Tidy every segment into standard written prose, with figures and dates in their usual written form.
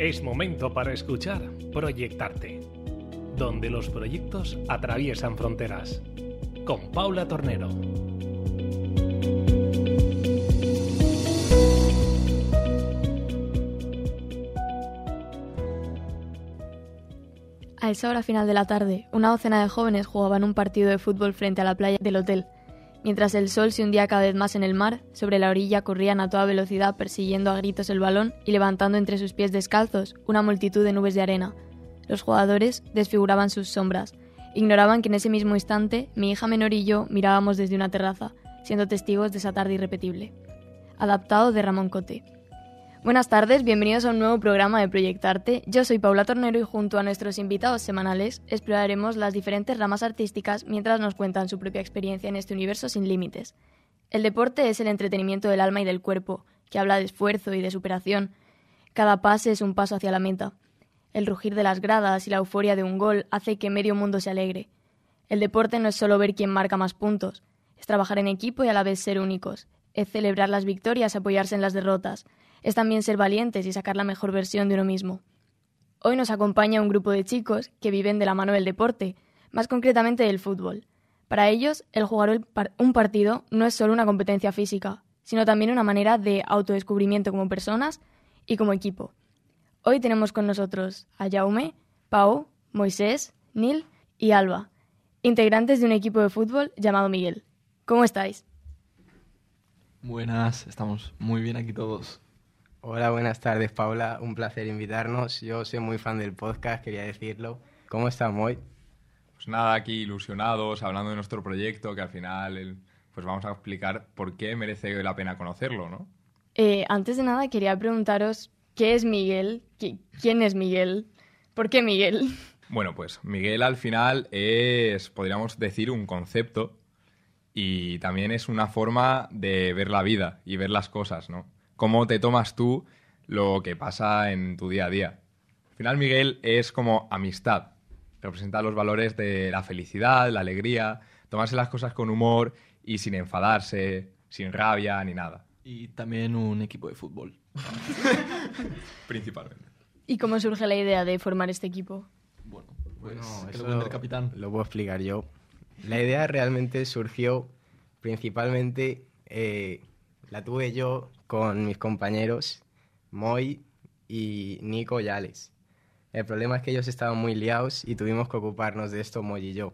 Es momento para escuchar Proyectarte, donde los proyectos atraviesan fronteras. Con Paula Tornero. A esa hora final de la tarde, una docena de jóvenes jugaban un partido de fútbol frente a la playa del hotel. Mientras el sol se hundía cada vez más en el mar, sobre la orilla corrían a toda velocidad persiguiendo a gritos el balón y levantando entre sus pies descalzos una multitud de nubes de arena. Los jugadores desfiguraban sus sombras. Ignoraban que en ese mismo instante mi hija menor y yo mirábamos desde una terraza, siendo testigos de esa tarde irrepetible. Adaptado de Ramón Cote. Buenas tardes, bienvenidos a un nuevo programa de Proyectarte. Yo soy Paula Tornero y junto a nuestros invitados semanales exploraremos las diferentes ramas artísticas mientras nos cuentan su propia experiencia en este universo sin límites. El deporte es el entretenimiento del alma y del cuerpo, que habla de esfuerzo y de superación. Cada pase es un paso hacia la meta. El rugir de las gradas y la euforia de un gol hace que medio mundo se alegre. El deporte no es solo ver quién marca más puntos, es trabajar en equipo y a la vez ser únicos. Es celebrar las victorias y apoyarse en las derrotas. Es también ser valientes y sacar la mejor versión de uno mismo. Hoy nos acompaña un grupo de chicos que viven de la mano del deporte, más concretamente del fútbol. Para ellos, el jugar un partido no es solo una competencia física, sino también una manera de autodescubrimiento como personas y como equipo. Hoy tenemos con nosotros a Jaume, Pau, Moisés, Nil y Alba, integrantes de un equipo de fútbol llamado Miguel. ¿Cómo estáis? Buenas, estamos muy bien aquí todos. Hola, buenas tardes, Paula. Un placer invitarnos. Yo soy muy fan del podcast, quería decirlo. ¿Cómo estamos hoy? Pues nada, aquí ilusionados, hablando de nuestro proyecto, que al final pues vamos a explicar por qué merece la pena conocerlo, ¿no? Antes de nada, quería preguntaros, ¿qué es Miguel? ¿Quién es Miguel? ¿Por qué Miguel? Bueno, pues Miguel al final es, podríamos decir, un concepto y también es una forma de ver la vida y ver las cosas, ¿no? Cómo te tomas tú lo que pasa en tu día a día. Al final Miguel es como amistad. Representa los valores de la felicidad, la alegría, tomarse las cosas con humor y sin enfadarse, sin rabia ni nada. Y también un equipo de fútbol. Principalmente. ¿Y cómo surge la idea de formar este equipo? Bueno, que eso lo cuente el capitán. Lo puedo explicar yo. La idea realmente surgió principalmente, la tuve yo con mis compañeros Moy y Nico y Alex. El problema es que ellos estaban muy liados y tuvimos que ocuparnos de esto Moy y yo.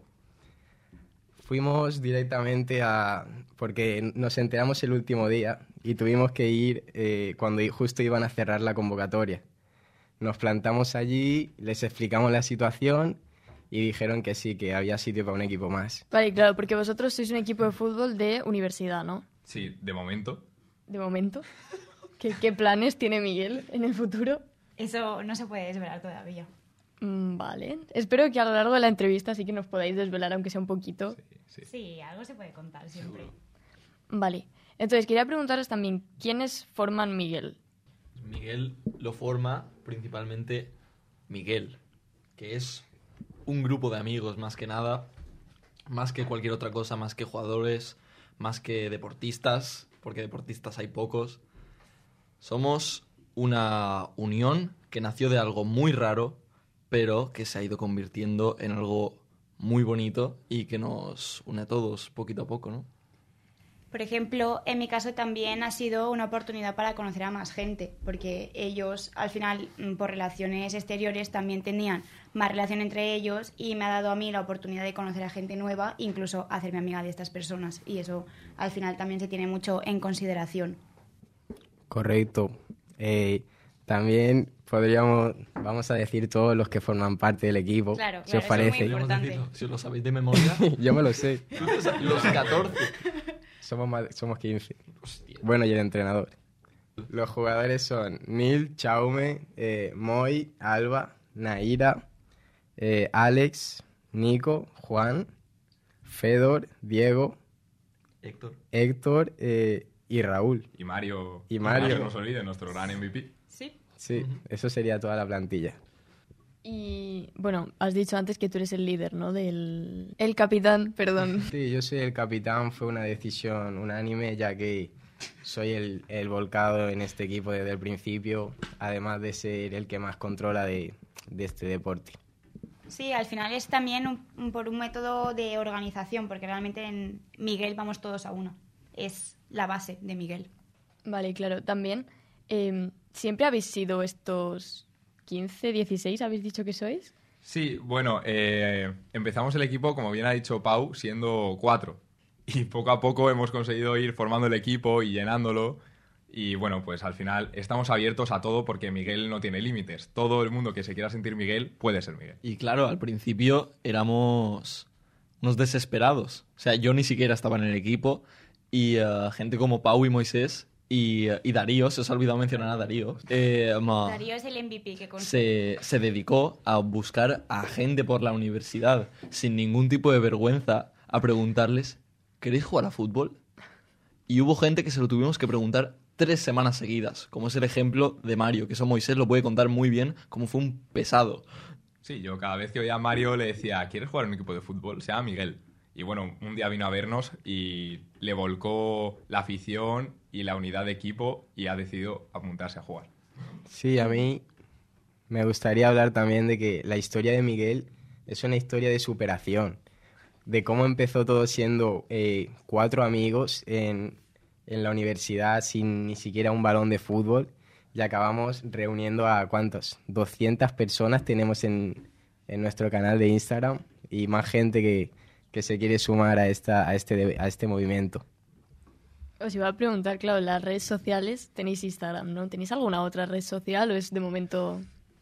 Fuimos directamente porque nos enteramos el último día y tuvimos que ir cuando justo iban a cerrar la convocatoria. Nos plantamos allí, les explicamos la situación y dijeron que sí, que había sitio para un equipo más. Vale, claro, porque vosotros sois un equipo de fútbol de universidad, ¿no? Sí, de momento. De momento. ¿Qué planes tiene Miguel en el futuro? Eso no se puede desvelar todavía. Vale. Espero que a lo largo de la entrevista sí que nos podáis desvelar, aunque sea un poquito. Sí, algo se puede contar siempre. Seguro. Vale. Entonces, quería preguntaros también, ¿quiénes forman Miguel? Miguel lo forma principalmente Miguel, que es un grupo de amigos más que nada, más que cualquier otra cosa, más que jugadores, más que deportistas, porque deportistas hay pocos. Somos una unión que nació de algo muy raro, pero que se ha ido convirtiendo en algo muy bonito y que nos une a todos poquito a poco, ¿no? Por ejemplo, en mi caso también ha sido una oportunidad para conocer a más gente, porque ellos, al final, por relaciones exteriores, también tenían más relación entre ellos y me ha dado a mí la oportunidad de conocer a gente nueva, incluso hacerme amiga de estas personas. Y eso, al final, también se tiene mucho en consideración. Correcto. También vamos a decir todos los que forman parte del equipo, Claro, si os claro, eso es parece. muy importante. Decirlo, si os lo sabéis de memoria. Yo me lo sé. Los 14. Somos 15. Hostia. Bueno, y el entrenador. Los jugadores son Nil, Jaume, Moy, Alba, Naira, Alex, Nico, Juan, Fedor, Diego, Héctor y Raúl. Y Mario. Y Mario. No se nos olvide, nuestro gran MVP. Sí. Sí, eso sería toda la plantilla. Y, bueno, has dicho antes que tú eres el líder, ¿no? El capitán, perdón. Sí, yo soy el capitán, fue una decisión unánime, ya que soy el volcado en este equipo desde el principio, además de ser el que más controla de este deporte. Sí, al final es también por un método de organización, porque realmente en Miguel vamos todos a uno. Es la base de Miguel. Vale, claro. También, ¿siempre habéis sido estos 15, 16, habéis dicho que sois? Sí, bueno, empezamos el equipo, como bien ha dicho Pau, siendo 4. Y poco a poco hemos conseguido ir formando el equipo y llenándolo. Y bueno, pues al final estamos abiertos a todo porque Miguel no tiene límites. Todo el mundo que se quiera sentir Miguel puede ser Miguel. Y claro, al principio éramos unos desesperados. O sea, yo ni siquiera estaba en el equipo y gente como Pau y Moisés y Darío, se os ha olvidado mencionar a Darío. Darío es el MVP que se dedicó a buscar a gente por la universidad sin ningún tipo de vergüenza a preguntarles, ¿queréis jugar a fútbol? Y hubo gente que se lo tuvimos que preguntar 3 semanas seguidas, como es el ejemplo de Mario, que eso Moisés lo puede contar muy bien, como fue un pesado. Sí, yo cada vez que oía a Mario le decía, ¿quieres jugar en un equipo de fútbol? Se llama Miguel. Y bueno, un día vino a vernos y le volcó la afición y la unidad de equipo y ha decidido apuntarse a jugar. Sí, a mí me gustaría hablar también de que la historia de Miguel es una historia de superación, de cómo empezó todo siendo 4 amigos en la universidad sin ni siquiera un balón de fútbol y acabamos reuniendo a ¿cuántos? 200 personas tenemos en nuestro canal de Instagram y más gente que se quiere sumar a este movimiento. Os iba a preguntar, claro, las redes sociales, tenéis Instagram, ¿no? ¿Tenéis alguna otra red social o es de momento...?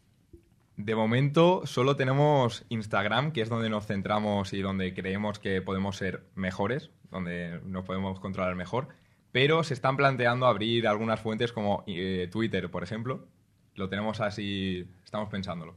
De momento solo tenemos Instagram, que es donde nos centramos y donde creemos que podemos ser mejores, donde nos podemos controlar mejor, pero se están planteando abrir algunas fuentes como Twitter, por ejemplo. Lo tenemos así, estamos pensándolo.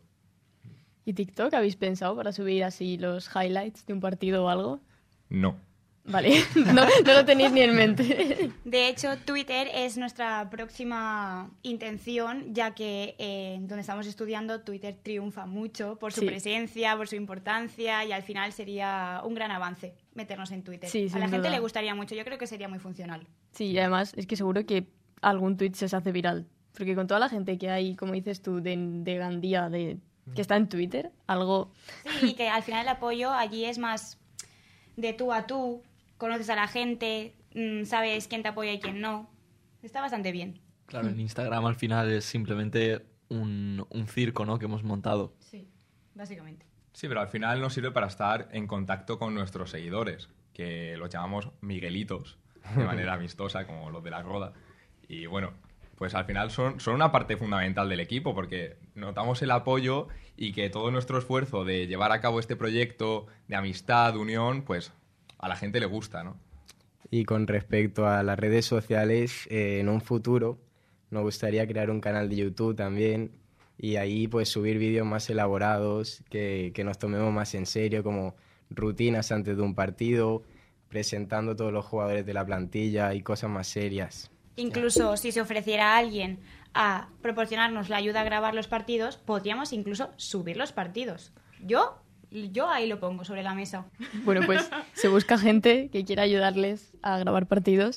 ¿Y TikTok habéis pensado para subir así los highlights de un partido o algo? No. Vale, no lo tenéis ni en mente. De hecho, Twitter es nuestra próxima intención, ya que donde estamos estudiando, Twitter triunfa mucho por su presencia, por su importancia, y al final sería un gran avance meternos en Twitter. Sí, a la gente duda. le gustaría mucho, yo creo que sería muy funcional. Sí, y además es que seguro que algún tweet se hace viral. Porque con toda la gente que hay, como dices tú, de Gandía, que está en Twitter, algo... Sí, y que al final el apoyo allí es más de tú a tú, conoces a la gente, sabes quién te apoya y quién no. Está bastante bien. Claro, en Instagram al final es simplemente un circo, ¿no?, que hemos montado. Sí, básicamente. Sí, pero al final nos sirve para estar en contacto con nuestros seguidores, que los llamamos Miguelitos, de manera amistosa, como los de la Roda. Y bueno, pues al final son una parte fundamental del equipo, porque notamos el apoyo y que todo nuestro esfuerzo de llevar a cabo este proyecto de amistad, de unión, pues a la gente le gusta, ¿no? Y con respecto a las redes sociales, en un futuro nos gustaría crear un canal de YouTube también y ahí pues subir vídeos más elaborados, que nos tomemos más en serio, como rutinas antes de un partido, presentando todos los jugadores de la plantilla y cosas más serias. Incluso si se ofreciera a alguien a proporcionarnos la ayuda a grabar los partidos, podríamos incluso subir los partidos. Yo ahí lo pongo sobre la mesa. Bueno, pues se busca gente que quiera ayudarles a grabar partidos.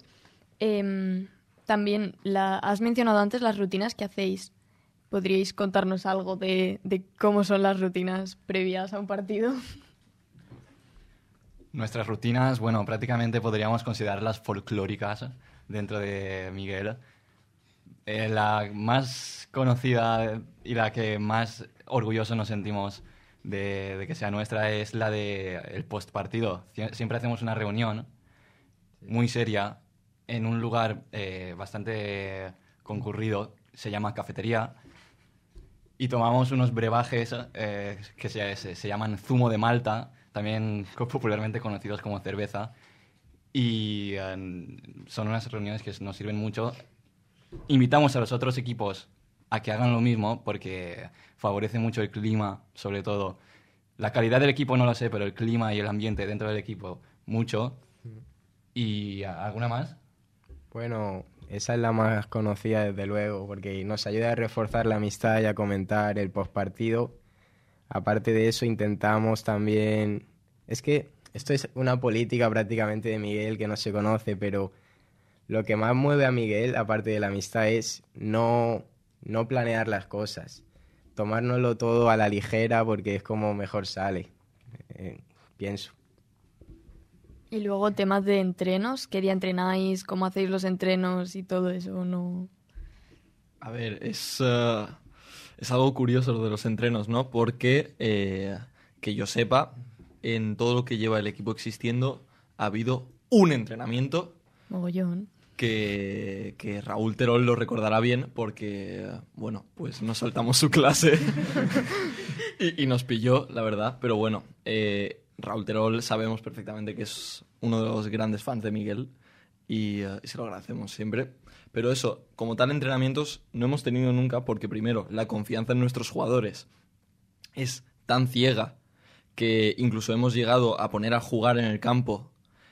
También has mencionado antes las rutinas que hacéis. ¿Podríais contarnos algo de cómo son las rutinas previas a un partido? Nuestras rutinas, bueno, prácticamente podríamos considerarlas folclóricas dentro de Miguel. La más conocida y la que más orgullosos nos sentimos de que sea nuestra es la del postpartido. Siempre hacemos una reunión muy seria en un lugar bastante concurrido, se llama cafetería, y tomamos unos brebajes que se llaman zumo de Malta, también popularmente conocidos como cerveza, y son unas reuniones que nos sirven mucho. Invitamos a los otros equipos a que hagan lo mismo porque favorece mucho el clima, sobre todo. La calidad del equipo no lo sé, pero el clima y el ambiente dentro del equipo, mucho. ¿Y alguna más? Bueno, esa es la más conocida desde luego, porque nos ayuda a reforzar la amistad y a comentar el postpartido. Aparte de eso, intentamos también... Es que esto es una política prácticamente de Miguel que no se conoce, pero lo que más mueve a Miguel, aparte de la amistad, es no planear las cosas. Tomárnoslo todo a la ligera porque es como mejor sale, pienso. Y luego temas de entrenos, ¿qué día entrenáis? ¿Cómo hacéis los entrenos y todo eso? ¿No? A ver, es algo curioso lo de los entrenos, ¿no? Porque, que yo sepa, en todo lo que lleva el equipo existiendo ha habido un entrenamiento Mogollón. que Raúl Terol lo recordará bien porque, bueno, pues nos saltamos su clase y nos pilló, la verdad. Pero bueno, Raúl Terol sabemos perfectamente que es uno de los grandes fans de Miguel y se lo agradecemos siempre. Pero eso, como tal entrenamientos no hemos tenido nunca porque primero, la confianza en nuestros jugadores es tan ciega que incluso hemos llegado a poner a jugar en el campo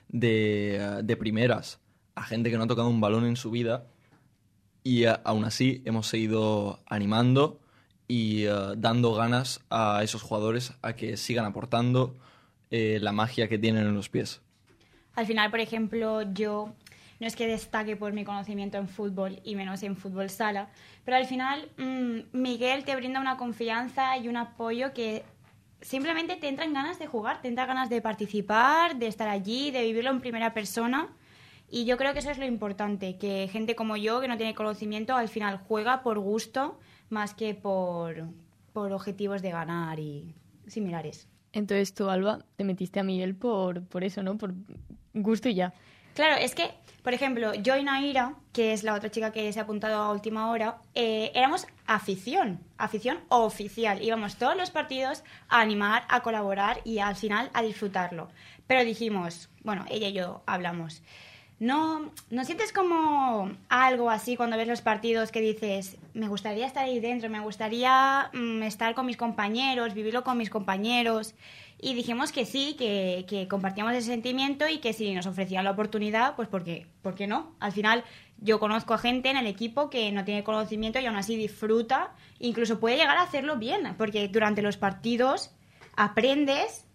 de primeras a gente que no ha tocado un balón en su vida y aún así hemos seguido animando y dando ganas a esos jugadores a que sigan aportando la magia que tienen en los pies. Al final, por ejemplo, yo no es que destaque por mi conocimiento en fútbol y menos en fútbol sala, pero al final Miguel te brinda una confianza y un apoyo que simplemente te entran ganas de jugar, te entran ganas de participar, de estar allí, de vivirlo en primera persona. Y yo creo que eso es lo importante, que gente como yo, que no tiene conocimiento, al final juega por gusto más que por objetivos de ganar y similares. Entonces tú, Alba, te metiste a Miguel por eso, ¿no? Por gusto y ya. Claro, es que, por ejemplo, yo y Naira, que es la otra chica que se ha apuntado a última hora, éramos afición oficial. Íbamos todos los partidos a animar, a colaborar y al final a disfrutarlo. Pero dijimos, bueno, ella y yo hablamos, ¿no sientes como algo así cuando ves los partidos que dices, me gustaría estar ahí dentro, me gustaría estar con mis compañeros, vivirlo con mis compañeros? Y dijimos que sí, que compartíamos ese sentimiento y que si nos ofrecían la oportunidad, pues ¿por qué no? Al final yo conozco a gente en el equipo que no tiene conocimiento y aún así disfruta, incluso puede llegar a hacerlo bien, porque durante los partidos aprendes,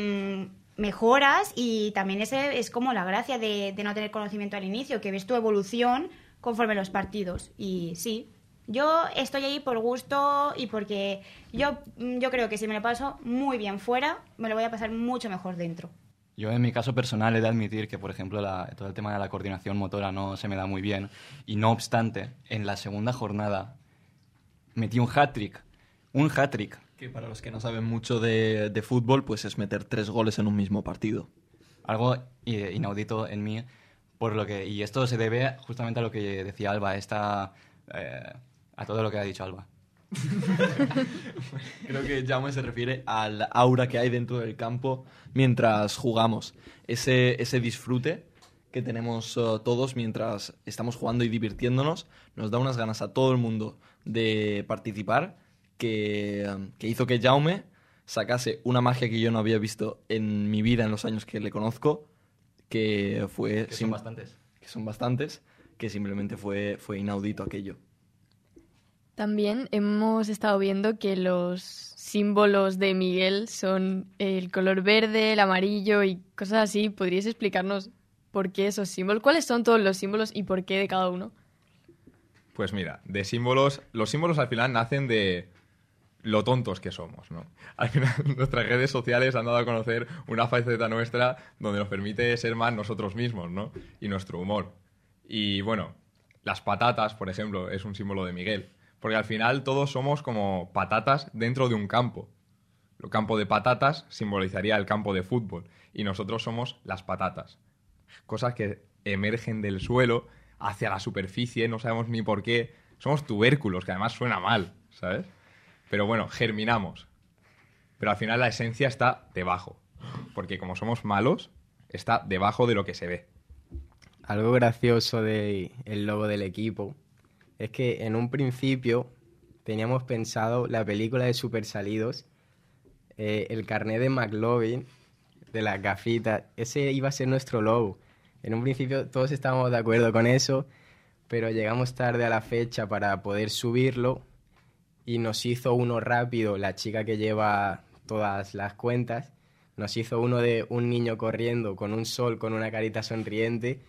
mejoras y también ese es como la gracia de no tener conocimiento al inicio, que ves tu evolución conforme los partidos. Y sí, yo estoy ahí por gusto y porque yo creo que si me lo paso muy bien fuera, me lo voy a pasar mucho mejor dentro. Yo en mi caso personal he de admitir que, por ejemplo, todo el tema de la coordinación motora no se me da muy bien y no obstante, en la segunda jornada metí un hat-trick. Que para los que no saben mucho de fútbol, pues es meter 3 goles en un mismo partido. Algo inaudito en mí, y esto se debe justamente a lo que decía Alba, a todo lo que ha dicho Alba. Creo que Jaume se refiere al aura que hay dentro del campo mientras jugamos. Ese disfrute que tenemos todos mientras estamos jugando y divirtiéndonos nos da unas ganas a todo el mundo de participar que hizo que Jaume sacase una magia que yo no había visto en mi vida en los años que le conozco, que fue... Que son bastantes. Que son bastantes, que simplemente fue inaudito aquello. También hemos estado viendo que los símbolos de Miguel son el color verde, el amarillo y cosas así. ¿Podríais explicarnos por qué esos símbolos? ¿Cuáles son todos los símbolos y por qué de cada uno? Pues mira, de símbolos, los símbolos al final nacen de lo tontos que somos, ¿no? Al final nuestras redes sociales han dado a conocer una faceta nuestra donde nos permite ser más nosotros mismos, ¿no? Y nuestro humor. Y bueno, las patatas, por ejemplo, es un símbolo de Miguel. Porque al final todos somos como patatas dentro de un campo. El campo de patatas simbolizaría el campo de fútbol. Y nosotros somos las patatas. Cosas que emergen del suelo hacia la superficie, no sabemos ni por qué. Somos tubérculos, que además suena mal, ¿sabes? Pero bueno, germinamos. Pero al final la esencia está debajo. Porque como somos malos, está debajo de lo que se ve. Algo gracioso del logo del equipo es que en un principio teníamos pensado la película de Super Salidos, el carnet de McLovin, de las gafitas, ese iba a ser nuestro logo. En un principio todos estábamos de acuerdo con eso, pero llegamos tarde a la fecha para poder subirlo y nos hizo uno rápido, la chica que lleva todas las cuentas, nos hizo uno de un niño corriendo con un sol, con una carita sonriente,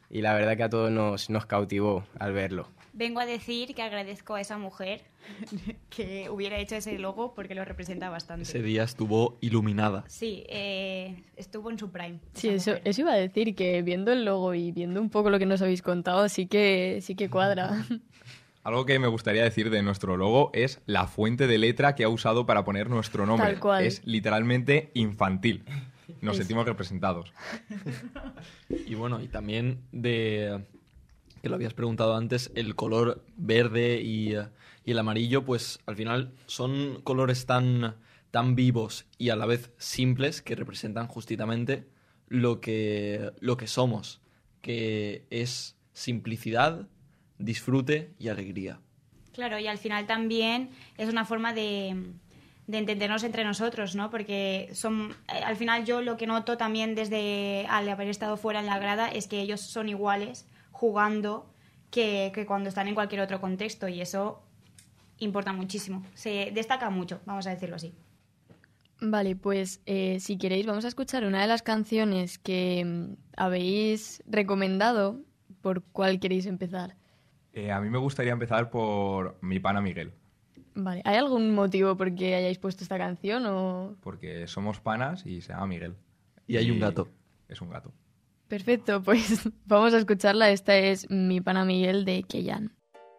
y la verdad que a todos nos cautivó al verlo. Vengo a decir que agradezco a esa mujer que hubiera hecho ese logo porque lo representa bastante. Ese día estuvo iluminada. Sí, estuvo en su prime. Sí, esa mujer. eso iba a decir, que viendo el logo y viendo un poco lo que nos habéis contado, sí que cuadra. Algo que me gustaría decir de nuestro logo es la fuente de letra que ha usado para poner nuestro nombre. Tal cual. Es literalmente infantil. Nos Es- sentimos representados. Y bueno, y también que lo habías preguntado antes, el color verde y el amarillo, pues al final son colores tan vivos y a la vez simples que representan justamente lo que somos, que es simplicidad, disfrute y alegría. Claro, y al final también es una forma de entendernos entre nosotros, ¿no? Porque al final yo lo que noto también desde al haber estado fuera en la grada es que ellos son iguales jugando que cuando están en cualquier otro contexto, y eso importa muchísimo. Se destaca mucho, vamos a decirlo así. Vale, pues si queréis vamos a escuchar una de las canciones que habéis recomendado. ¿Por cuál queréis empezar? A mí me gustaría empezar por mi pana Miguel, Vale, ¿hay algún motivo por qué hayáis puesto esta canción o...? porque somos panas y se llama Miguel. Y hay un gato. Es un gato. Perfecto, pues vamos a escucharla. Esta es Mi pana Miguel de Keyan.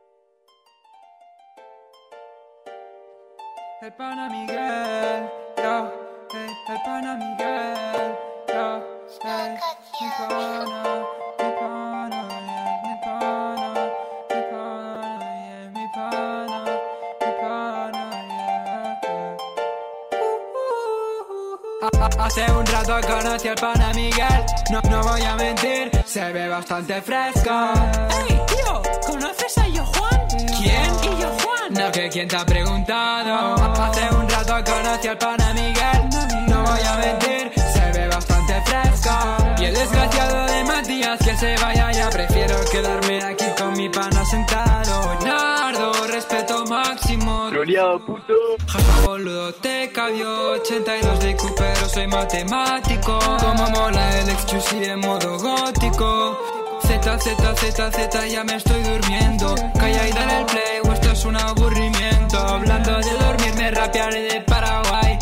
El pana Miguel, yo, el pana Miguel, yo, mi pana, mi pana, yeah, mi pana, mi pana, yeah, mi pana, yeah. Hace un rato conocí al pana Miguel, no voy a mentir, se ve bastante fresco. Ey, tío, ¿conoces a Yo Juan? ¿Quién? ¿Y Yo Juan? No, que quién te ha preguntado. Hace un rato conocí al pana Miguel, no voy a mentir, se ve bastante fresco. Y el desgraciado de Matías que se vaya ya, prefiero quedarme aquí con mi pana sentado. Nardo, respeto máximo. Troleado, puto. Jaja, boludo, te cabió 82 de IQ, pero soy matemático. Como mola el XQC en modo gótico. Z, ya me estoy durmiendo. Calla y dale el play, o esto es un aburrimiento. Hablando de dormir, me rapearé de Paraguay.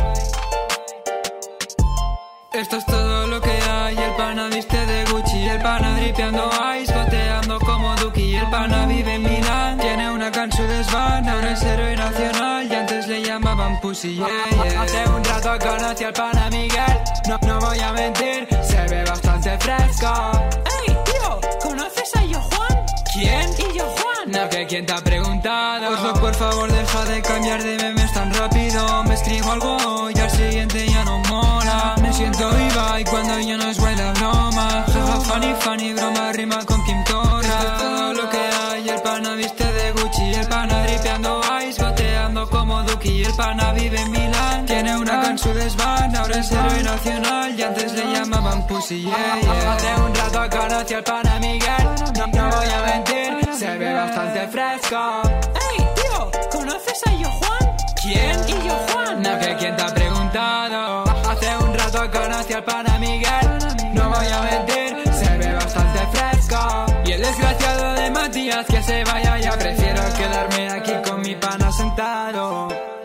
Esto es todo lo que hay. El pana viste de Gucci, el pana dripeando ice, goteando como Duki. El pana vive en Milán, tiene una can su desván. Ahora es héroe nacional y antes le llamaban Pussy, yeah, yeah. Hace un rato conocí al pana Miguel, no voy a mentir, se ve bastante fresco. Ey, tío, ¿conoces a Yo Juan? ¿Quién? ¿Y Yo Juan? No, que quién te ha preguntado. Ojo, por favor, deja de cambiar de memes tan rápido. Me escribo algo y al siguiente ya no mola. Me siento viva y cuando ya no es buena broma. Jaja, funny, broma, rima con Kim Torra. Esto es todo lo que hay. El pana viste de Gucci, el pana dripeando ice, goteando como Duki. El pana vive en Milán, tiene una can su desván. Ahora es héroe nacional y antes le llamaban Pussy, yeah, yeah. Hace un rato conocí al pana Miguel, no voy a mentir, se ve bastante fresco. Ey, tío, ¿conoces a Yo Juan? ¿Quién? ¿Y Yo Juan? No, que quién te ha preguntado. Hace un rato conocí al pana Miguel, no voy a mentir, se ve bastante fresco. Y el desgraciado de Matías que se vaya ya, prefiero quedarme aquí con mi pana sentado.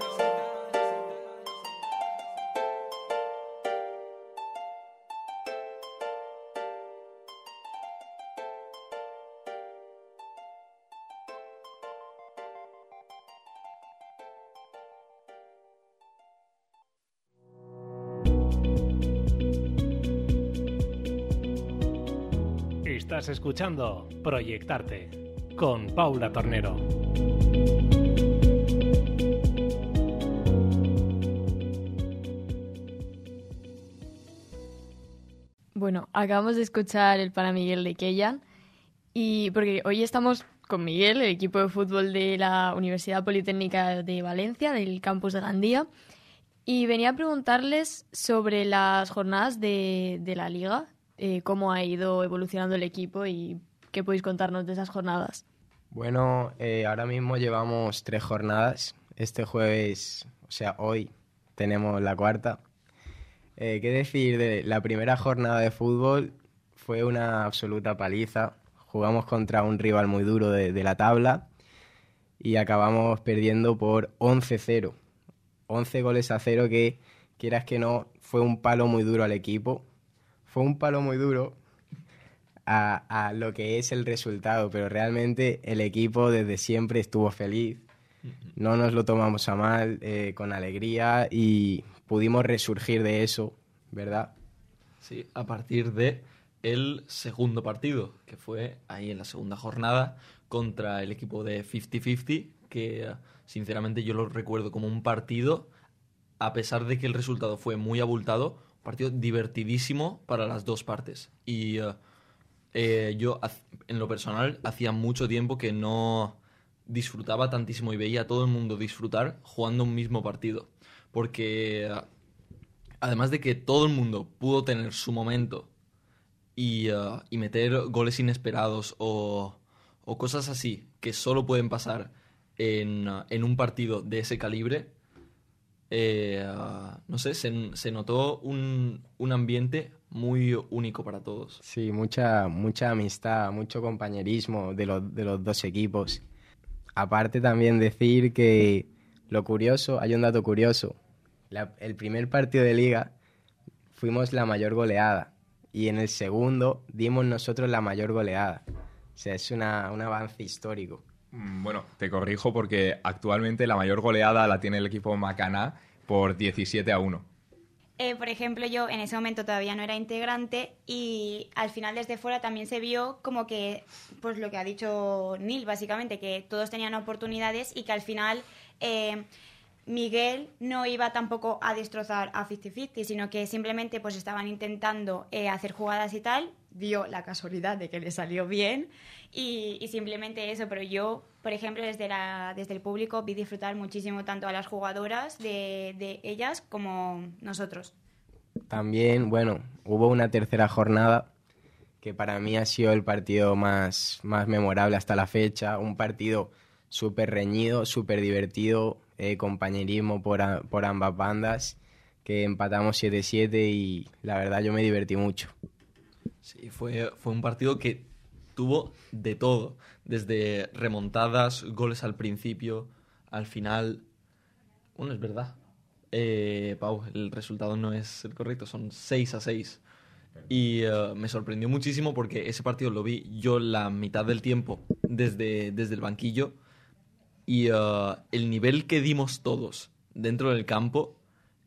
Estás escuchando Proyectarte con Paula Tornero. Bueno, acabamos de escuchar el pana Miguel de Keyan, y porque hoy estamos con Miguel, el equipo de fútbol de la Universidad Politécnica de Valencia, del campus de Gandía, y venía a preguntarles sobre las jornadas de la liga, cómo ha ido evolucionando el equipo y qué podéis contarnos de esas jornadas. Bueno, ahora mismo llevamos 3 jornadas. Este jueves, o sea, hoy tenemos la 4ª. ¿Qué decir de la primera jornada de fútbol? fue una absoluta paliza. Jugamos contra un rival muy duro de la tabla y acabamos perdiendo por 11-0. 11-0 que, quieras que no, fue un palo muy duro al equipo. Fue un palo muy duro a lo que es el resultado, pero realmente el equipo desde siempre estuvo feliz. No nos lo tomamos a mal, con alegría, y pudimos resurgir de eso, ¿verdad? Sí, a partir de el segundo partido, que fue ahí en la segunda jornada contra el equipo de 50-50, que sinceramente yo lo recuerdo como un partido, a pesar de que el resultado fue muy abultado, un partido divertidísimo para las dos partes. Y yo, en lo personal, hacía mucho tiempo que no disfrutaba tantísimo y veía a todo el mundo disfrutar jugando un mismo partido. Porque además de que todo el mundo pudo tener su momento y meter goles inesperados o cosas así que solo pueden pasar en un partido de ese calibre, no sé, se notó un ambiente muy único para todos. Sí, mucha amistad, mucho compañerismo de los dos equipos. Aparte también decir que lo curioso, hay un dato curioso. El primer partido de liga fuimos la mayor goleada y en el segundo dimos nosotros la mayor goleada. O sea, es un avance histórico. Bueno, te corrijo porque actualmente la mayor goleada la tiene el equipo Macaná por 17-1. Por ejemplo, yo en ese momento todavía no era integrante y al final desde fuera también se vio como que, pues lo que ha dicho Neil, básicamente, que todos tenían oportunidades y que al final Miguel no iba tampoco a destrozar a 50-50, sino que simplemente pues estaban intentando hacer jugadas y tal, dio la casualidad de que le salió bien y simplemente eso, pero yo, por ejemplo, desde el público vi disfrutar muchísimo tanto a las jugadoras de ellas como nosotros. También, bueno, hubo una tercera jornada que para mí ha sido el partido más memorable hasta la fecha, un partido súper reñido, súper divertido, compañerismo por ambas bandas, que empatamos 7-7 y la verdad yo me divertí mucho. Sí, fue un partido que tuvo de todo, desde remontadas, goles al principio, al final. Bueno, es verdad. Pau, el resultado no es el correcto, son 6-6. Y me sorprendió muchísimo porque ese partido lo vi yo la mitad del tiempo desde el banquillo y el nivel que dimos todos dentro del campo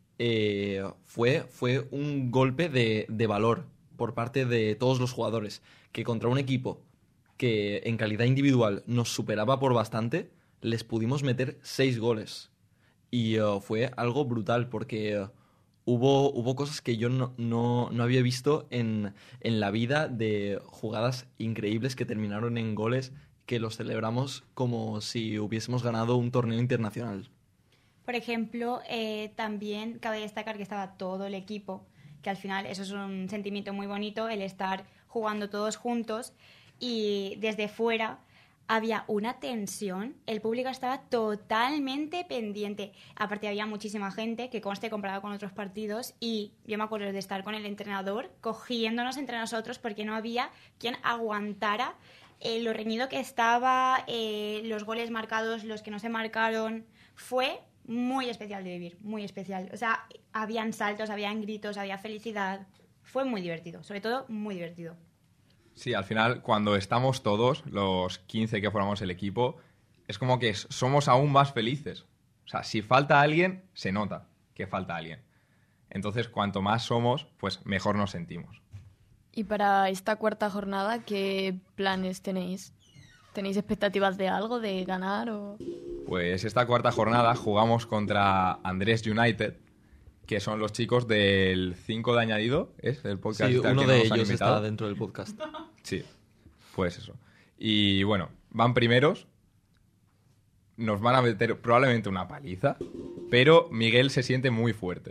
fue un golpe de valor por parte de todos los jugadores, que contra un equipo que en calidad individual nos superaba por bastante, les pudimos meter 6 goles. Y fue algo brutal porque hubo cosas que yo no había visto en la vida, de jugadas increíbles que terminaron en goles que los celebramos como si hubiésemos ganado un torneo internacional. Por ejemplo, también cabe destacar que estaba todo el equipo, que al final eso es un sentimiento muy bonito, el estar jugando todos juntos, y desde fuera había una tensión, el público estaba totalmente pendiente. Aparte había muchísima gente, que conste comparado con otros partidos, y yo me acuerdo de estar con el entrenador cogiéndonos entre nosotros porque no había quien aguantara lo reñido que estaba, los goles marcados, los que no se marcaron. Fue muy especial de vivir, muy especial. O sea, habían saltos, habían gritos, había felicidad. Fue muy divertido, sobre todo muy divertido. Sí, al final, cuando estamos todos, los 15 que formamos el equipo, es como que somos aún más felices. O sea, si falta alguien, se nota que falta alguien. Entonces, cuanto más somos, pues mejor nos sentimos. Y para esta cuarta jornada, ¿qué planes tenéis? ¿Tenéis expectativas de algo, de ganar o...? Pues esta cuarta jornada jugamos contra Andrés United, que son los chicos del 5 de añadido, ¿es? El podcast. Sí, uno de ellos invitado. está dentro del podcast. Sí, pues eso. Y bueno, van primeros, nos van a meter probablemente una paliza, pero Miguel se siente muy fuerte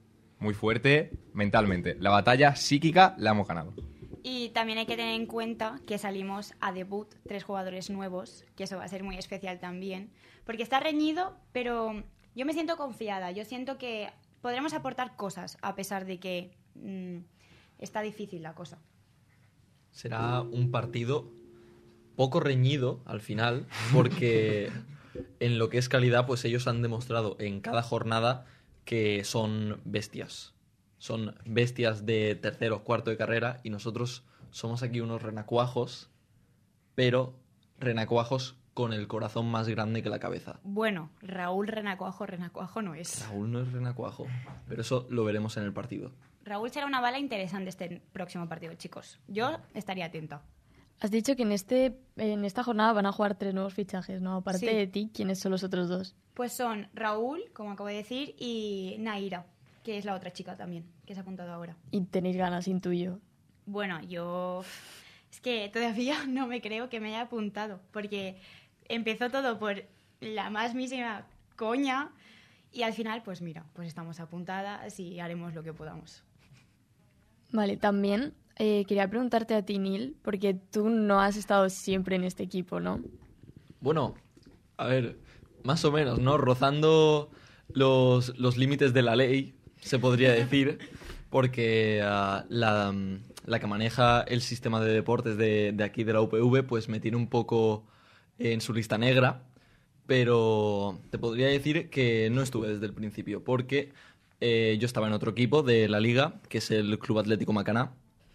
mentalmente. La batalla psíquica la hemos ganado. Y también hay que tener en cuenta que salimos a debut 3 jugadores nuevos, que eso va a ser muy especial también, porque está reñido, pero yo me siento confiada, yo siento que podremos aportar cosas a pesar de que está difícil la cosa. será un partido poco reñido al final, porque en lo que es calidad, pues ellos han demostrado en cada jornada que son bestias. Son bestias de tercero o cuarto de carrera y nosotros somos aquí unos renacuajos, pero renacuajos con el corazón más grande que la cabeza. Bueno, Raúl renacuajo no es. Raúl no es renacuajo, pero eso lo veremos en el partido. Raúl será una bala interesante este próximo partido, chicos. Yo estaría atenta. Has dicho que en esta jornada van a jugar 3 nuevos fichajes, ¿no? Aparte Sí. de ti, ¿quiénes son los otros 2? Pues son Raúl, como acabo de decir, y Naira, que es la otra chica también, que se ha apuntado ahora. Y tenéis ganas, intuyo. Bueno, yo... Es que todavía no me creo que me haya apuntado, porque empezó todo por la más mísima coña y al final, pues mira, pues estamos apuntadas y haremos lo que podamos. Vale, también quería preguntarte a ti, Neil, porque tú no has estado siempre en este equipo, ¿no? Bueno, a ver, más o menos, ¿no? Rozando los límites de la ley, se podría decir, porque la que maneja el sistema de deportes de aquí de la UPV, pues me tiene un poco en su lista negra, pero te podría decir que no estuve desde el principio, porque yo estaba en otro equipo de la liga, que es el Club Atlético Macaná,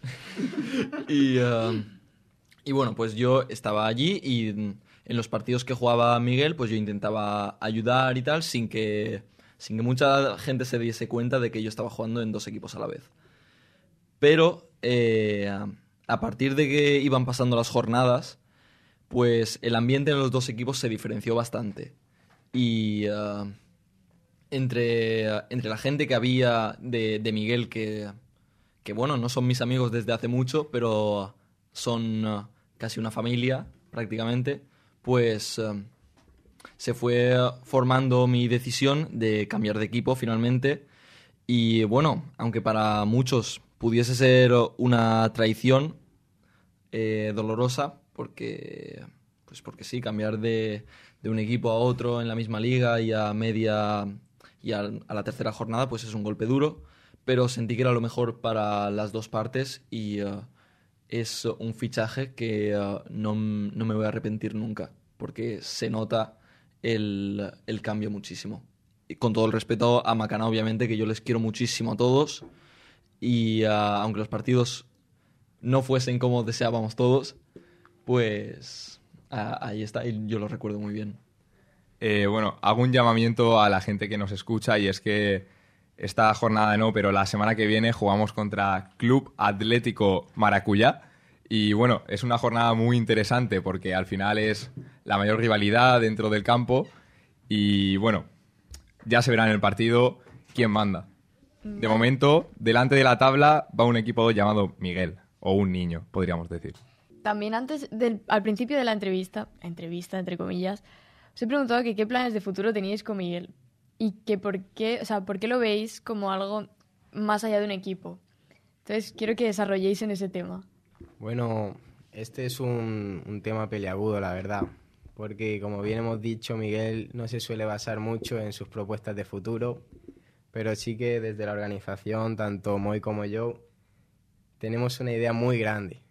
y bueno, pues yo estaba allí y en los partidos que jugaba Miguel, pues yo intentaba ayudar y tal, sin que mucha gente se diese cuenta de que yo estaba jugando en 2 equipos a la vez. Pero a partir de que iban pasando las jornadas, pues el ambiente en los 2 equipos se diferenció bastante. Y entre la gente que había de Miguel, que bueno, no son mis amigos desde hace mucho, pero son casi una familia prácticamente, pues se fue formando mi decisión de cambiar de equipo finalmente. Y bueno, aunque para muchos pudiese ser una traición dolorosa, porque sí, cambiar de un equipo a otro en la misma liga y a media y a la tercera jornada, pues es un golpe duro, pero sentí que era lo mejor para las 2 partes y es un fichaje que no me voy a arrepentir nunca, porque se nota el cambio muchísimo. Y con todo el respeto a Macaná, obviamente, que yo les quiero muchísimo a todos, y aunque los partidos no fuesen como deseábamos todos, pues ahí está, y yo lo recuerdo muy bien. Bueno, hago un llamamiento a la gente que nos escucha, y es que esta jornada no, pero la semana que viene jugamos contra Club Atlético Maracuyá. Y bueno, es una jornada muy interesante porque al final es la mayor rivalidad dentro del campo. Y bueno, ya se verá en el partido quién manda. De momento, delante de la tabla va un equipo llamado Miguel, o un niño, podríamos decir. También al principio de la entrevista entre comillas, os he preguntado que qué planes de futuro teníais con Miguel y que por qué lo veis como algo más allá de un equipo. Entonces quiero que desarrolléis en ese tema. Bueno, este es un tema peliagudo, la verdad, porque como bien hemos dicho, Miguel no se suele basar mucho en sus propuestas de futuro, pero sí que desde la organización, tanto Moy como yo, tenemos una idea muy grande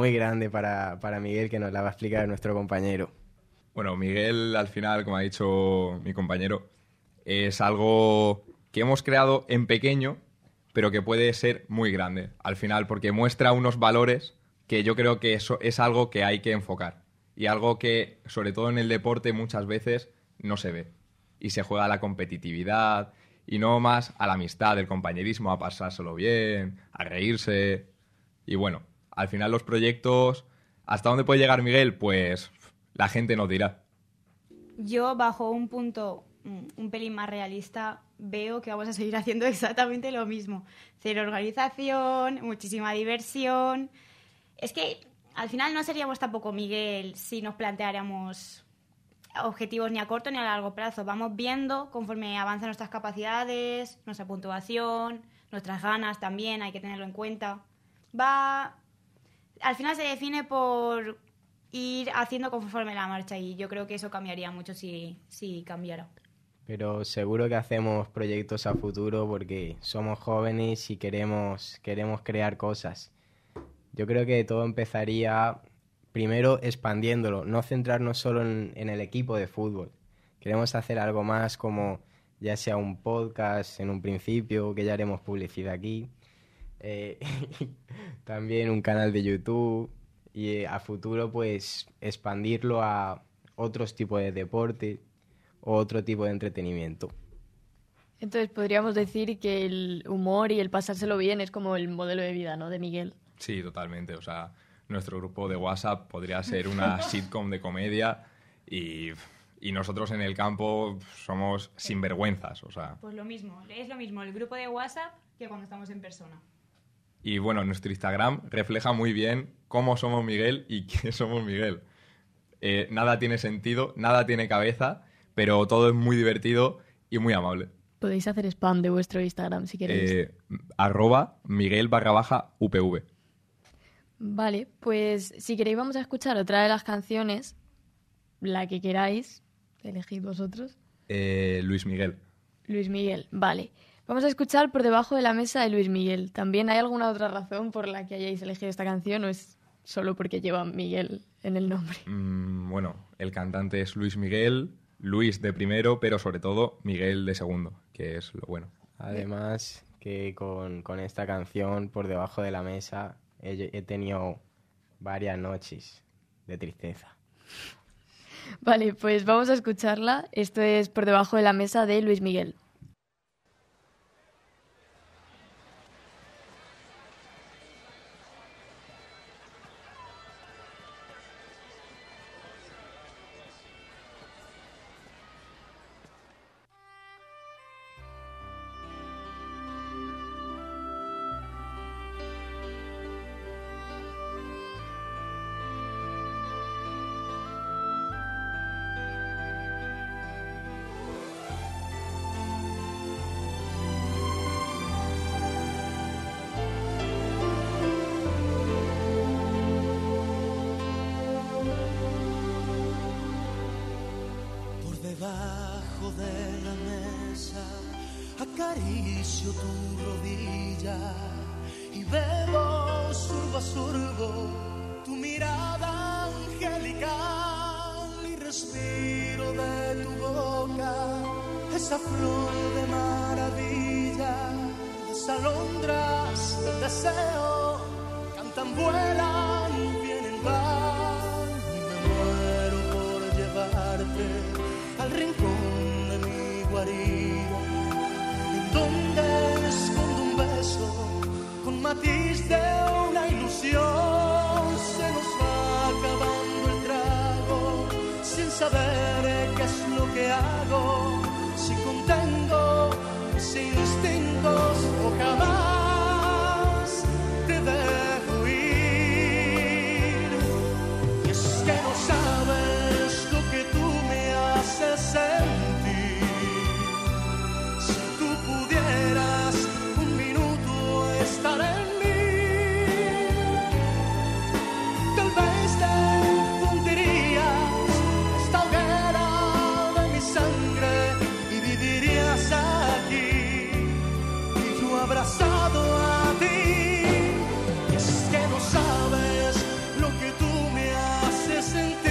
para Miguel, que nos la va a explicar nuestro compañero. Bueno, Miguel, al final, como ha dicho mi compañero, es algo que hemos creado en pequeño, pero que puede ser muy grande, al final, porque muestra unos valores que yo creo que eso es algo que hay que enfocar, y algo que, sobre todo en el deporte, muchas veces no se ve, y se juega a la competitividad, y no más a la amistad, el compañerismo, a pasárselo bien, a reírse, y bueno, al final los proyectos, ¿hasta dónde puede llegar Miguel? Pues la gente nos dirá. Yo, bajo un punto un pelín más realista, veo que vamos a seguir haciendo exactamente lo mismo. Cero organización, muchísima diversión. Es que al final no seríamos tampoco Miguel si nos planteáramos objetivos ni a corto ni a largo plazo. Vamos viendo conforme avanzan nuestras capacidades, nuestra puntuación, nuestras ganas también, hay que tenerlo en cuenta. Al final se define por ir haciendo conforme la marcha, y yo creo que eso cambiaría mucho si cambiara. Pero seguro que hacemos proyectos a futuro porque somos jóvenes y queremos crear cosas. Yo creo que todo empezaría primero expandiéndolo, no centrarnos solo en el equipo de fútbol. Queremos hacer algo más como ya sea un podcast en un principio, que ya haremos publicidad aquí, también un canal de YouTube y a futuro pues expandirlo a otros tipos de deporte o otro tipo de entretenimiento. Entonces podríamos decir que el humor y el pasárselo bien es como el modelo de vida, ¿no?, de Miguel. Sí, totalmente. O sea, nuestro grupo de WhatsApp podría ser una sitcom de comedia y nosotros en el campo somos sinvergüenzas, o sea. Pues lo mismo, es lo mismo el grupo de WhatsApp que cuando estamos en persona. Y bueno, nuestro Instagram refleja muy bien cómo somos Miguel y quién somos Miguel. Nada tiene sentido, nada tiene cabeza, pero todo es muy divertido y muy amable. Podéis hacer spam de vuestro Instagram si queréis. @Miguel_UPV. Vale, pues si queréis vamos a escuchar otra de las canciones, la que queráis, elegid vosotros. Luis Miguel. Luis Miguel, vale. Vamos a escuchar Por debajo de la mesa de Luis Miguel. ¿También hay alguna otra razón por la que hayáis elegido esta canción o es solo porque lleva Miguel en el nombre? Bueno, el cantante es Luis Miguel, Luis de primero, pero sobre todo Miguel de segundo, que es lo bueno. Además que con esta canción, Por debajo de la mesa, he tenido varias noches de tristeza. Vale, pues vamos a escucharla. Esto es Por debajo de la mesa de Luis Miguel. Debajo de la mesa acaricio tu rodilla y bebo surbo a surbo tu mirada angelical y respiro de tu boca esa flor de maravilla, las alondras del deseo cantan, vuelan, vienen, van y me muero por llevarte al rincón de mi guarida, en donde escondo un beso con matiz de una ilusión. Se nos va acabando el trago sin saber qué es lo que hago, si contengo mis instintos o jamás te dejo ir. Y es que no sabes lo que tú me haces sentir. Si tú pudieras un minuto estar en mí, tal vez te fundirías esta hoguera de mi sangre y vivirías aquí y yo abrazado a ti. Y es que no sabes lo que tú me haces sentir.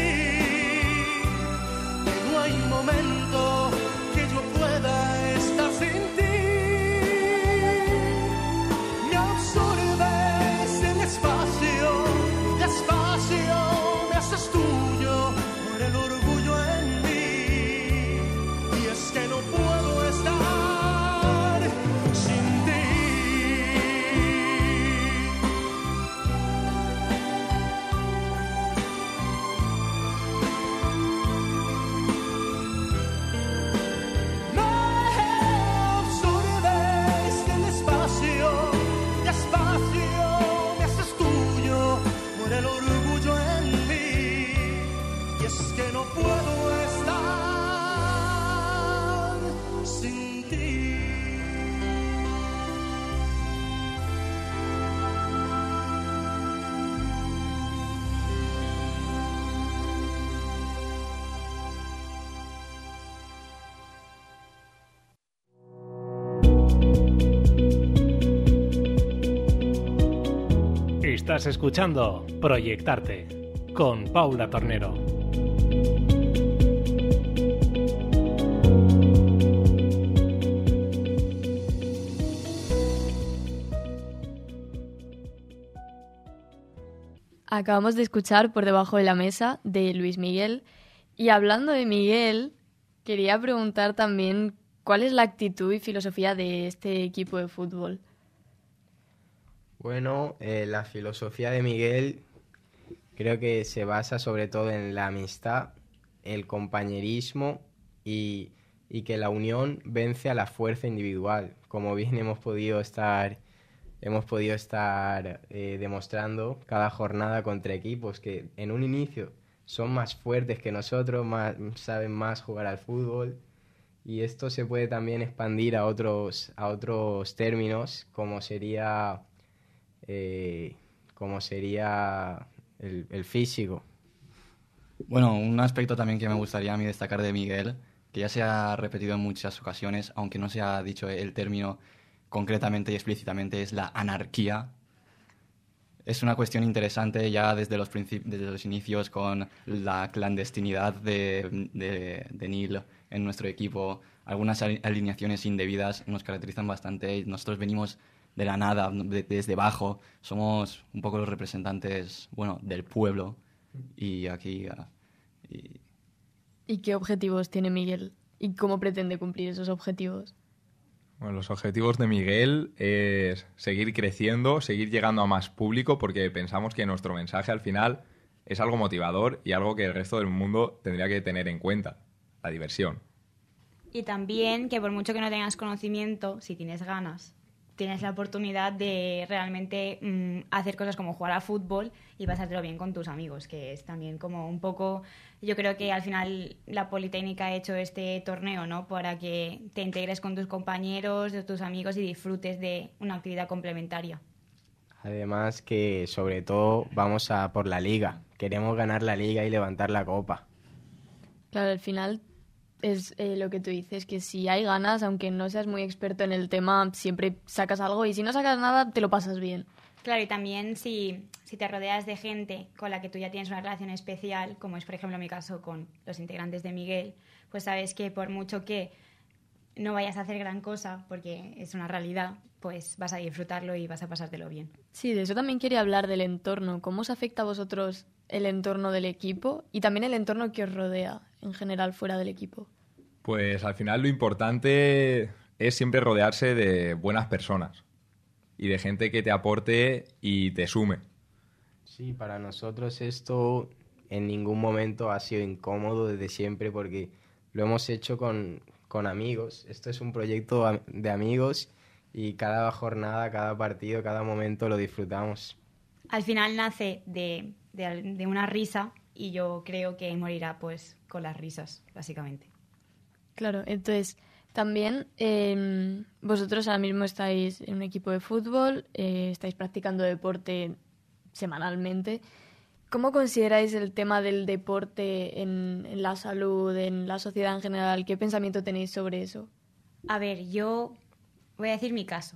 No hay momento que yo pueda estar sin ti. Me absorbes en espacio, despacio me haces tuyo por el orgullo en mí. Y es que no puedo estar sin ti. Me absorbes en espacio, despacio me haces tuyo por el orgullo en mí. Y es que no puedo estar sin ti. Estás escuchando Proyectarte con Paula Tornero. Acabamos de escuchar Por debajo de la mesa de Luis Miguel. Y hablando de Miguel, quería preguntar también cuál es la actitud y filosofía de este equipo de fútbol. Bueno, la filosofía de Miguel creo que se basa sobre todo en la amistad, el compañerismo y que la unión vence a la fuerza individual, como bien hemos podido estar demostrando cada jornada contra equipos que en un inicio son más fuertes que nosotros, saben más jugar al fútbol, y esto se puede también expandir a otros términos como sería el físico. Bueno, un aspecto también que me gustaría a mí destacar de Miguel, que ya se ha repetido en muchas ocasiones, aunque no se ha dicho el término concretamente y explícitamente, es la anarquía. Es una cuestión interesante ya desde los inicios con la clandestinidad de Neil en nuestro equipo. Algunas alineaciones indebidas nos caracterizan bastante. Nosotros venimos de la nada, desde abajo. Somos un poco los representantes, bueno, del pueblo. Y aquí... ¿Y qué objetivos tiene Miguel? ¿Y cómo pretende cumplir esos objetivos? Bueno, los objetivos de Miguel es seguir creciendo, seguir llegando a más público, porque pensamos que nuestro mensaje al final es algo motivador y algo que el resto del mundo tendría que tener en cuenta, la diversión. Y también que por mucho que no tengas conocimiento, si tienes ganas, tienes la oportunidad de realmente hacer cosas como jugar a fútbol y pasártelo bien con tus amigos, que es también como un poco... Yo creo que al final la Politécnica ha hecho este torneo, ¿no?, para que te integres con tus compañeros, de tus amigos y disfrutes de una actividad complementaria. Además que sobre todo vamos a por la liga. Queremos ganar la liga y levantar la copa. Claro, al final es lo que tú dices, que si hay ganas, aunque no seas muy experto en el tema, siempre sacas algo, y si no sacas nada, te lo pasas bien. Claro, y también si te rodeas de gente con la que tú ya tienes una relación especial, como es por ejemplo mi caso con los integrantes de Miguel, pues sabes que por mucho que no vayas a hacer gran cosa, porque es una realidad, pues vas a disfrutarlo y vas a pasártelo bien. Sí, de eso también quería hablar, del entorno. ¿Cómo os afecta a vosotros el entorno del equipo y también el entorno que os rodea en general fuera del equipo? Pues al final lo importante es siempre rodearse de buenas personas y de gente que te aporte y te sume. Sí, para nosotros esto en ningún momento ha sido incómodo desde siempre, porque lo hemos hecho con amigos. Esto es un proyecto de amigos y cada jornada, cada partido, cada momento lo disfrutamos. Al final nace de una risa y yo creo que morirá pues con las risas, básicamente. Claro, entonces también vosotros ahora mismo estáis en un equipo de fútbol, estáis practicando deporte semanalmente. ¿Cómo consideráis el tema del deporte en la salud, en la sociedad en general? ¿Qué pensamiento tenéis sobre eso? A ver, yo voy a decir mi caso.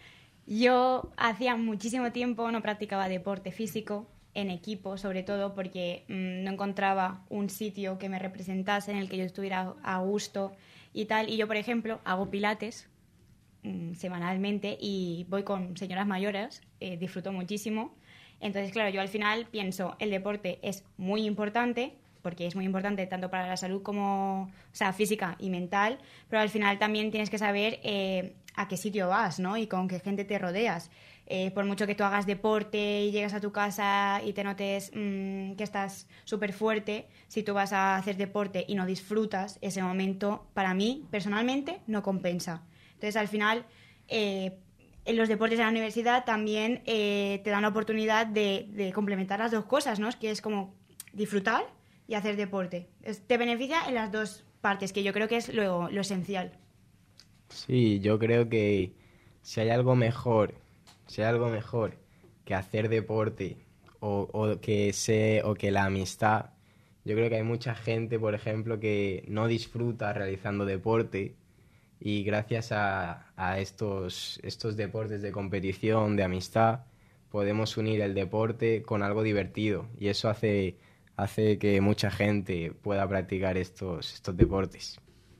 Yo hacía muchísimo tiempo no practicaba deporte físico, en equipo sobre todo, porque no encontraba un sitio que me representase, en el que yo estuviera a gusto y tal. Y yo, por ejemplo, hago pilates semanalmente y voy con señoras mayores, disfruto muchísimo. Entonces, claro, yo al final pienso, el deporte es muy importante, porque es muy importante tanto para la salud como, o sea, física y mental, pero al final también tienes que saber a qué sitio vas, ¿no? Y con qué gente te rodeas. Por mucho que tú hagas deporte y llegas a tu casa y te notes que estás súper fuerte, si tú vas a hacer deporte y no disfrutas ese momento, para mí, personalmente, no compensa. Entonces, al final, en los deportes de la universidad también te dan la oportunidad de complementar las dos cosas, ¿no? Que es como disfrutar y hacer deporte. Te beneficia en las dos partes, que yo creo que es lo esencial. Sí, yo creo que si hay algo mejor que hacer deporte o que la amistad, yo creo que hay mucha gente, por ejemplo, que no disfruta realizando deporte, y gracias a estos deportes de competición, de amistad, podemos unir el deporte con algo divertido y eso hace que mucha gente pueda practicar estos deportes.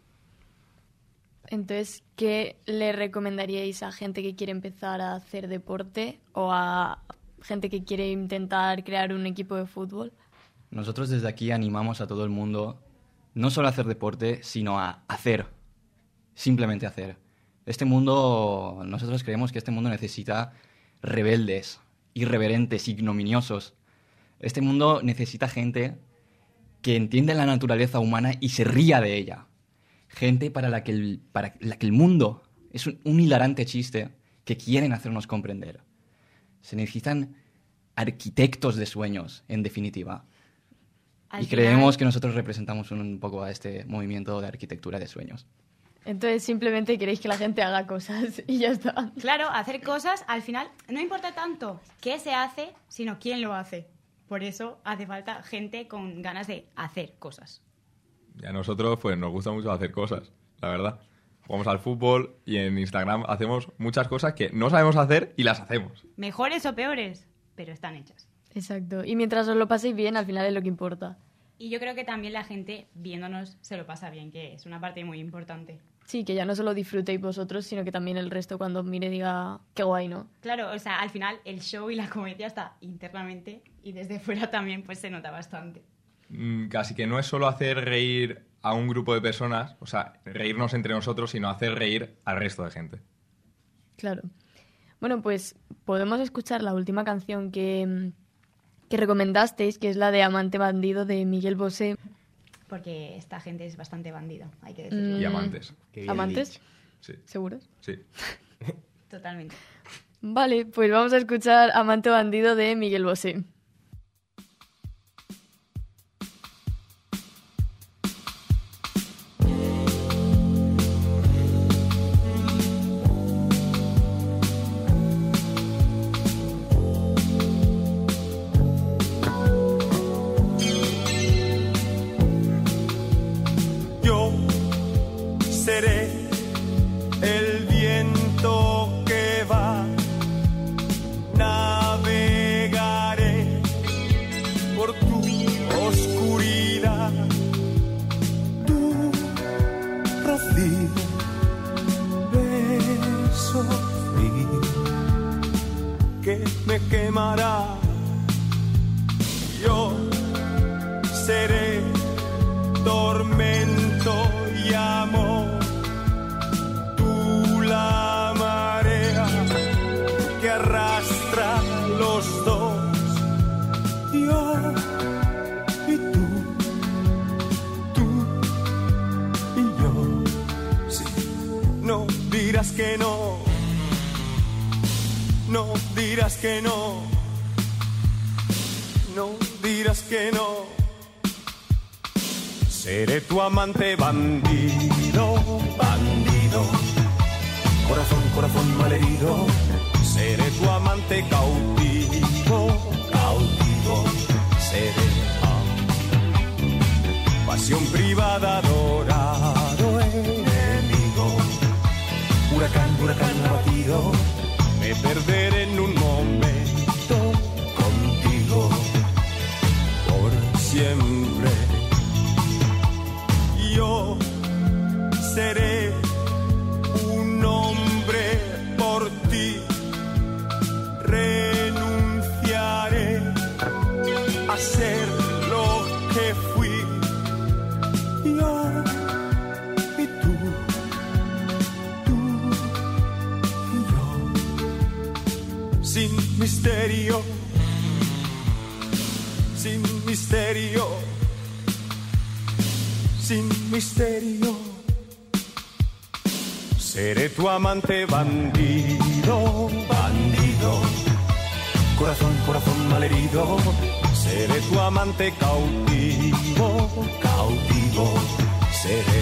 Entonces, ¿qué le recomendaríais a gente que quiere empezar a hacer deporte o a gente que quiere intentar crear un equipo de fútbol? Nosotros desde aquí animamos a todo el mundo no solo a hacer deporte, sino a hacer, simplemente hacer. Nosotros creemos que este mundo necesita rebeldes, irreverentes, ignominiosos. Este mundo necesita gente que entienda la naturaleza humana y se ría de ella. Gente para la que el mundo es un hilarante chiste que quieren hacernos comprender. Se necesitan arquitectos de sueños, en definitiva. Y creemos que nosotros representamos un poco a este movimiento de arquitectura de sueños. Entonces simplemente queréis que la gente haga cosas y ya está. Claro, hacer cosas, al final, no importa tanto qué se hace, sino quién lo hace. Por eso hace falta gente con ganas de hacer cosas. Y a nosotros pues nos gusta mucho hacer cosas, la verdad. Jugamos al fútbol y en Instagram hacemos muchas cosas que no sabemos hacer y las hacemos. Mejores o peores, pero están hechas. Exacto. Y mientras os lo paséis bien, al final es lo que importa. Y yo creo que también la gente viéndonos se lo pasa bien, que es una parte muy importante. Sí, que ya no solo disfrutéis vosotros, sino que también el resto cuando os mire diga qué guay, ¿no? Claro, o sea, al final el show y la comedia está internamente y desde fuera también pues se nota bastante. Casi que no es solo hacer reír a un grupo de personas, o sea, reírnos entre nosotros, sino hacer reír al resto de gente. Claro. Bueno, pues podemos escuchar la última canción que recomendasteis, que es la de Amante Bandido de Miguel Bosé. Porque esta gente es bastante bandida, hay que decirlo. Y amantes. ¿Amantes? Sí. ¿Seguros? Sí. Totalmente. Vale, pues vamos a escuchar Amante Bandido de Miguel Bosé. Seré el viento que va, navegaré por tu oscuridad, tu rocío, beso frío que me quemará. Yo seré tormento y amor, tú la marea que arrastra los dos, yo y tú y yo. Sí, no dirás que no, no dirás que no, no dirás que no. Seré tu amante bandido, bandido, corazón, corazón malherido. Seré tu amante cautivo, cautivo. Seré pasión privada, adorado enemigo. Huracán, huracán abatido. Me perderé en un momento contigo por siempre. Yo seré un hombre por ti, renunciaré a ser lo que fui, yo y tú y yo, sin misterio, sin misterio. Sin misterio, seré tu amante bandido, bandido, corazón, corazón malherido. Seré tu amante cautivo, cautivo. Seré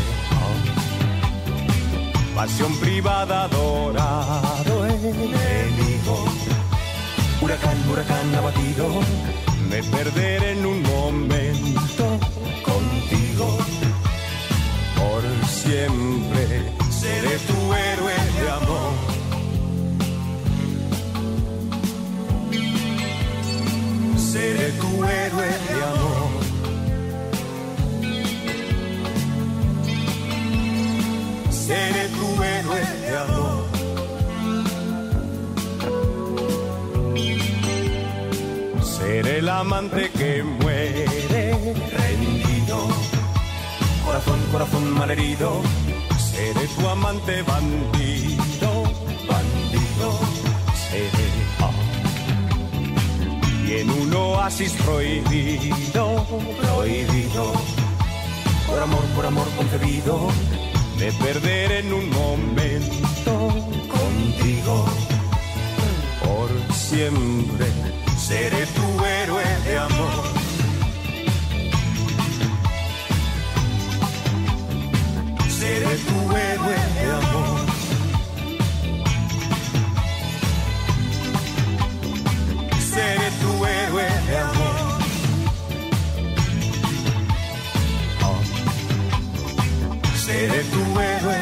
pasión privada, adorado enemigo. Huracán, huracán abatido. Me perderé en un momento contigo. Por siempre seré tu héroe de amor. amante que muere rendido. Corazón, corazón malherido, seré tu amante bandido, bandido, seré. Y en un oasis prohibido, prohibido, por amor concebido, me perderé en un momento contigo. Por siempre seré tu héroe de amor. Seré tu héroe de amor. Seré tu héroe de amor. Seré tu héroe.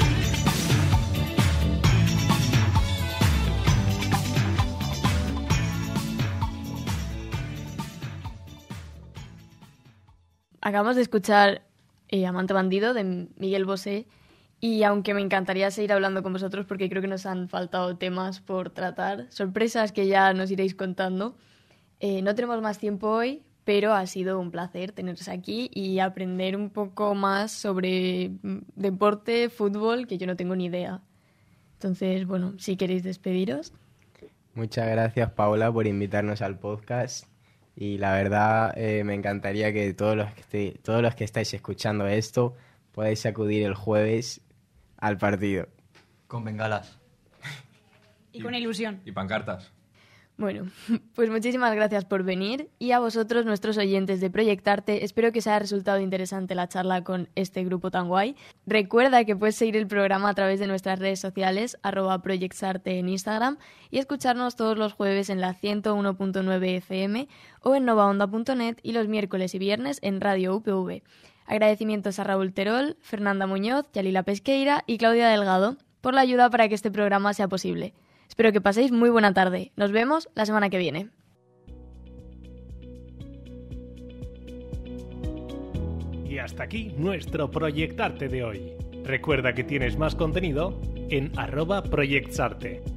Acabamos de escuchar Amante Bandido de Miguel Bosé y aunque me encantaría seguir hablando con vosotros porque creo que nos han faltado temas por tratar, sorpresas que ya nos iréis contando, no tenemos más tiempo hoy, pero ha sido un placer teneros aquí y aprender un poco más sobre deporte, fútbol, que yo no tengo ni idea. Entonces, bueno, si queréis despediros. Muchas gracias, Paula, por invitarnos al podcast. Y la verdad, me encantaría que todos los que estáis escuchando esto podáis acudir el jueves al partido. Con bengalas. Y con ilusión. Y pancartas. Bueno, pues muchísimas gracias por venir y a vosotros, nuestros oyentes de Proyectarte, espero que os haya resultado interesante la charla con este grupo tan guay. Recuerda que puedes seguir el programa a través de nuestras redes sociales, @proyectarte en Instagram, y escucharnos todos los jueves en la 101.9 FM o en novaonda.net y los miércoles y viernes en Radio UPV. Agradecimientos a Raúl Terol, Fernanda Muñoz, Yalila Pesqueira y Claudia Delgado por la ayuda para que este programa sea posible. Espero que paséis muy buena tarde. Nos vemos la semana que viene. Y hasta aquí nuestro Proyectarte de hoy. Recuerda que tienes más contenido en @proyectsarte.